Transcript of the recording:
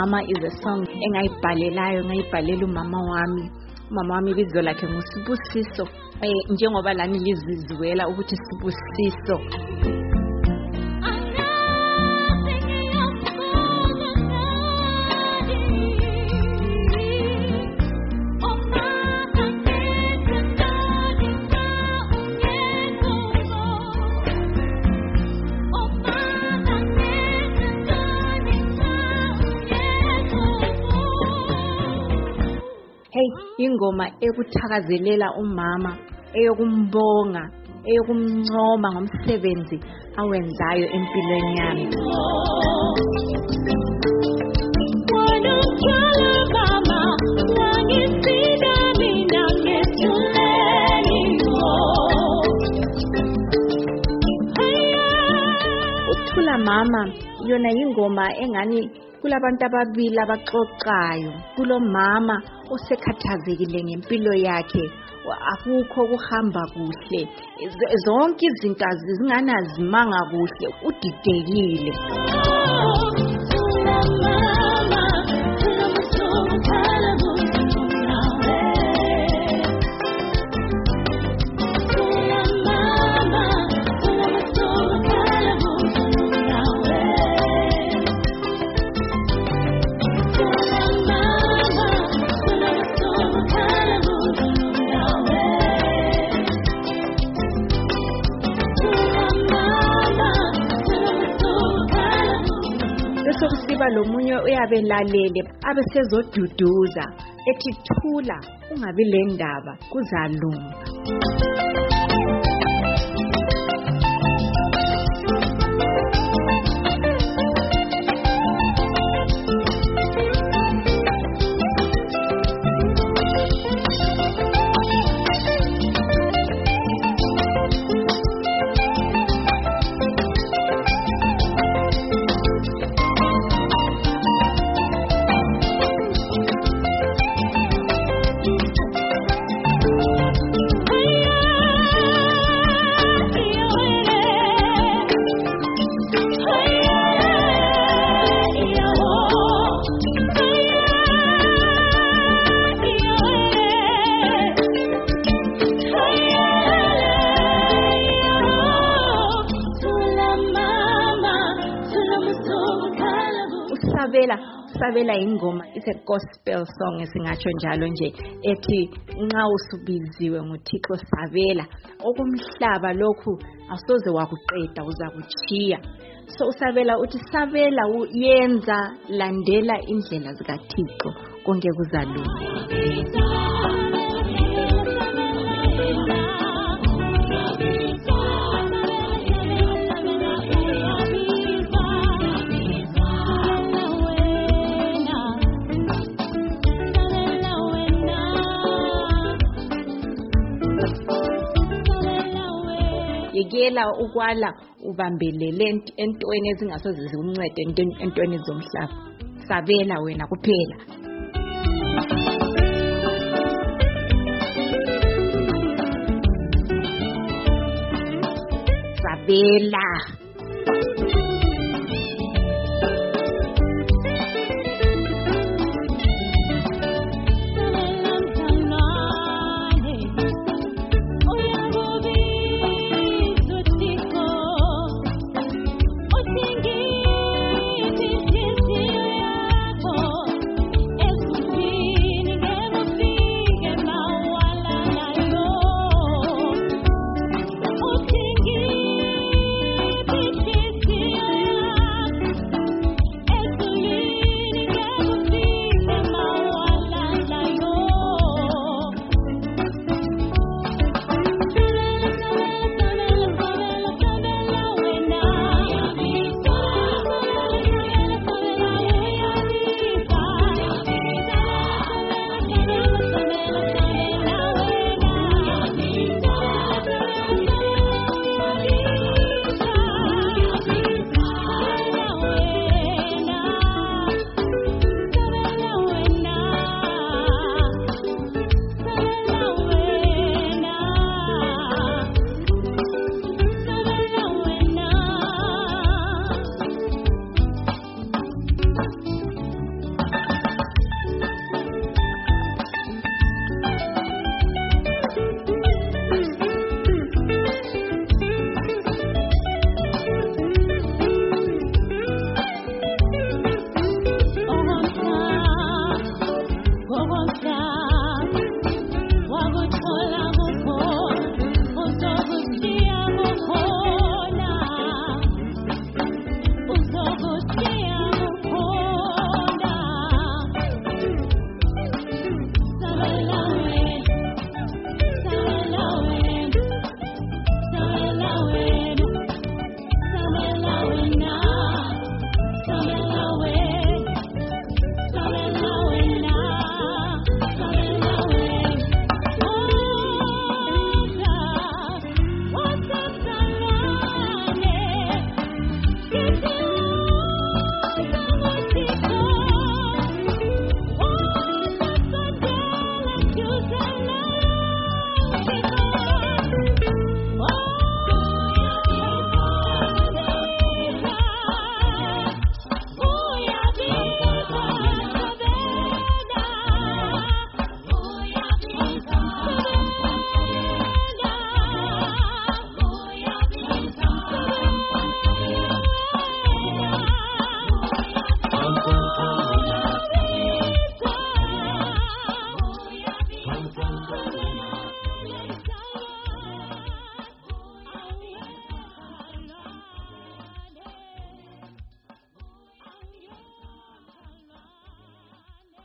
Mama is a song ngayibhalela umama wami. Umama wami ibizo lakhe nguSibusiso. Njengoba lami lizizwela ukuthi Sibusiso. Ingoma ekuthakazelela umama, eyokumbonga, eyokumncoma ngomsebenzi awenzayo empilweni yami. Uthula Mama yona ingoma engani kulabantu ababili abaxoxayo, kulo mama osekhathazekile ngempilo yakhe, akukho kuhamba kuhle, zonke izinto zingana kuhle, udidekile. Sokusiba lomunye uyabelalele abesezoduduza ethi thula ungabi le ndaba kuzalunga. Sabela ingoma, it's a gospel song esingatsho njalo nje ethi nxa usubiziwe nguThixo sabela okumhlaba lokhu asoze wakuqeda uzakuchiya. So usabela uthi sabela uyenza landela indlela zikaThixo konke kuzalunga. Yekela ukwala ubambelele entweni ezingasoze zikuncede entweni zomhlaba. Sabela wena kuphela. Sabela.